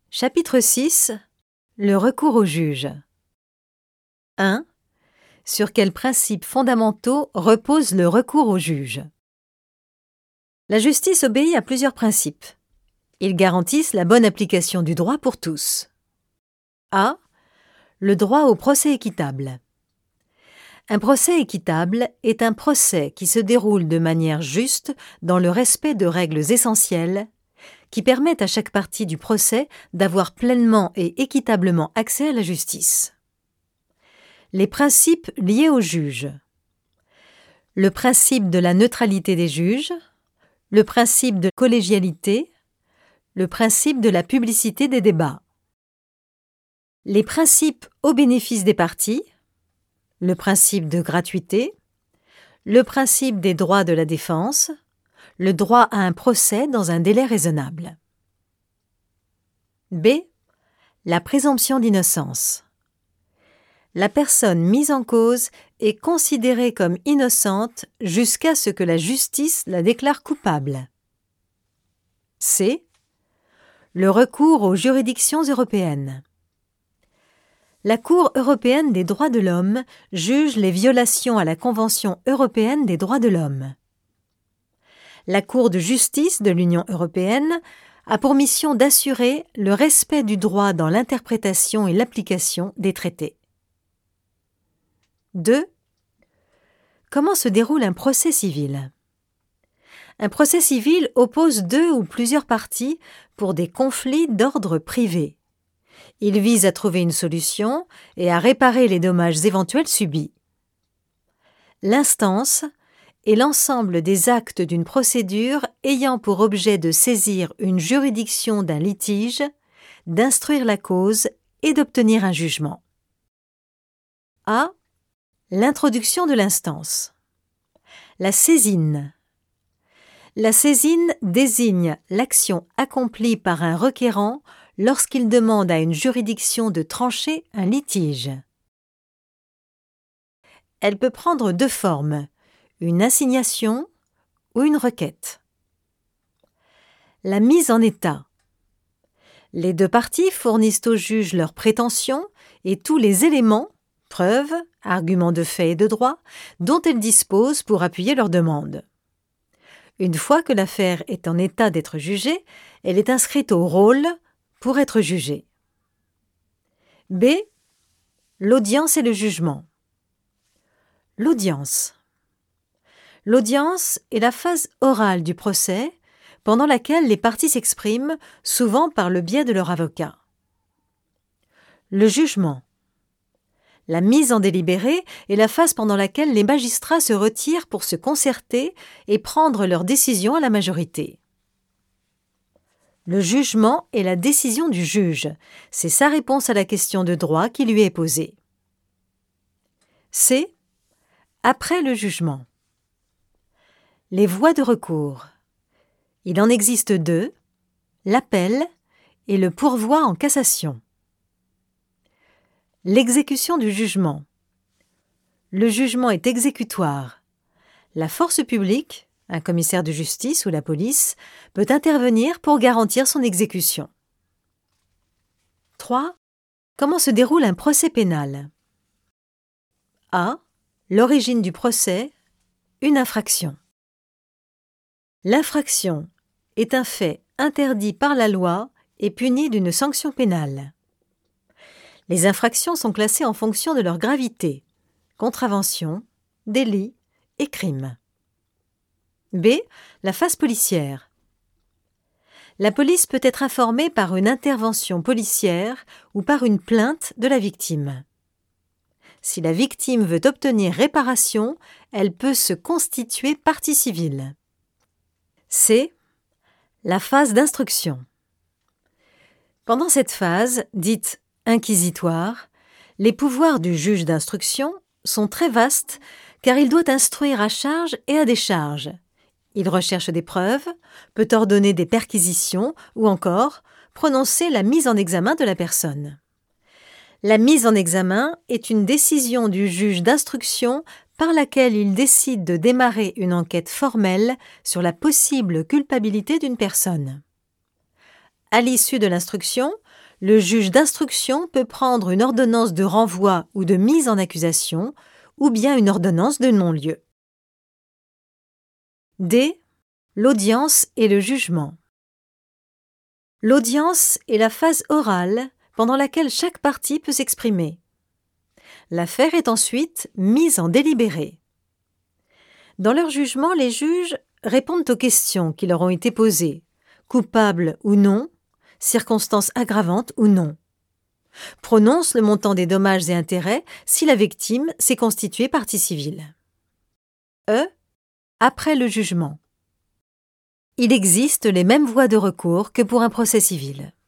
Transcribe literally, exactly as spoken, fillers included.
Chapitre six. Le recours au juge. un. Sur quels principes fondamentaux repose le recours au juge? La justice obéit à plusieurs principes. Ils garantissent la bonne application du droit pour tous. A. Le droit au procès équitable. Un procès équitable est un procès qui se déroule de manière juste dans le respect de règles essentielles qui permettent à chaque partie du procès d'avoir pleinement et équitablement accès à la justice. Les principes liés aux juges. Le principe de la neutralité des juges, le principe de collégialité, le principe de la publicité des débats. Les principes au bénéfice des parties, le principe de gratuité, le principe des droits de la défense, le droit à un procès dans un délai raisonnable. B. La présomption d'innocence. La personne mise en cause est considérée comme innocente jusqu'à ce que la justice la déclare coupable. C. Le recours aux juridictions européennes. La Cour européenne des droits de l'homme juge les violations à la Convention européenne des droits de l'homme. La Cour de justice de l'Union européenne a pour mission d'assurer le respect du droit dans l'interprétation et l'application des traités. deux. Comment se déroule un procès civil? Un procès civil oppose deux ou plusieurs parties pour des conflits d'ordre privé. Il vise à trouver une solution et à réparer les dommages éventuels subis. L'instance est l'ensemble des actes d'une procédure ayant pour objet de saisir une juridiction d'un litige, d'instruire la cause et d'obtenir un jugement. A. L'introduction de l'instance. La saisine. La saisine désigne l'action accomplie par un requérant lorsqu'il demande à une juridiction de trancher un litige. Elle peut prendre deux formes, une assignation ou une requête. La mise en état. Les deux parties fournissent au juge leurs prétentions et tous les éléments, preuves, arguments de fait et de droit, dont elles disposent pour appuyer leur demande. Une fois que l'affaire est en état d'être jugée, elle est inscrite au rôle pour être jugée. B. L'audience et le jugement. L'audience. L'audience est la phase orale du procès, pendant laquelle les parties s'expriment, souvent par le biais de leur avocat. Le jugement. La mise en délibéré est la phase pendant laquelle les magistrats se retirent pour se concerter et prendre leur décision à la majorité. Le jugement est la décision du juge. C'est sa réponse à la question de droit qui lui est posée. C. Après le jugement. Les voies de recours. Il en existe deux, l'appel et le pourvoi en cassation. L'exécution du jugement. Le jugement est exécutoire. La force publique, un commissaire de justice ou la police, peut intervenir pour garantir son exécution. trois. Comment se déroule un procès pénal? A. L'origine du procès, une infraction. L'infraction est un fait interdit par la loi et puni d'une sanction pénale. Les infractions sont classées en fonction de leur gravité, contravention, délit et crime. B. La phase policière. La police peut être informée par une intervention policière ou par une plainte de la victime. Si la victime veut obtenir réparation, elle peut se constituer partie civile. C. La phase d'instruction. Pendant cette phase, dite inquisitoire, les pouvoirs du juge d'instruction sont très vastes car il doit instruire à charge et à décharge. Il recherche des preuves, peut ordonner des perquisitions ou encore prononcer la mise en examen de la personne. La mise en examen est une décision du juge d'instruction par laquelle il décide de démarrer une enquête formelle sur la possible culpabilité d'une personne. À l'issue de l'instruction, le juge d'instruction peut prendre une ordonnance de renvoi ou de mise en accusation, ou bien une ordonnance de non-lieu. D. L'audience et le jugement. L'audience est la phase orale pendant laquelle chaque partie peut s'exprimer. L'affaire est ensuite mise en délibéré. Dans leur jugement, les juges répondent aux questions qui leur ont été posées, coupable ou non, circonstances aggravantes ou non. Prononcent le montant des dommages et intérêts si la victime s'est constituée partie civile. E. Après le jugement. Il existe les mêmes voies de recours que pour un procès civil.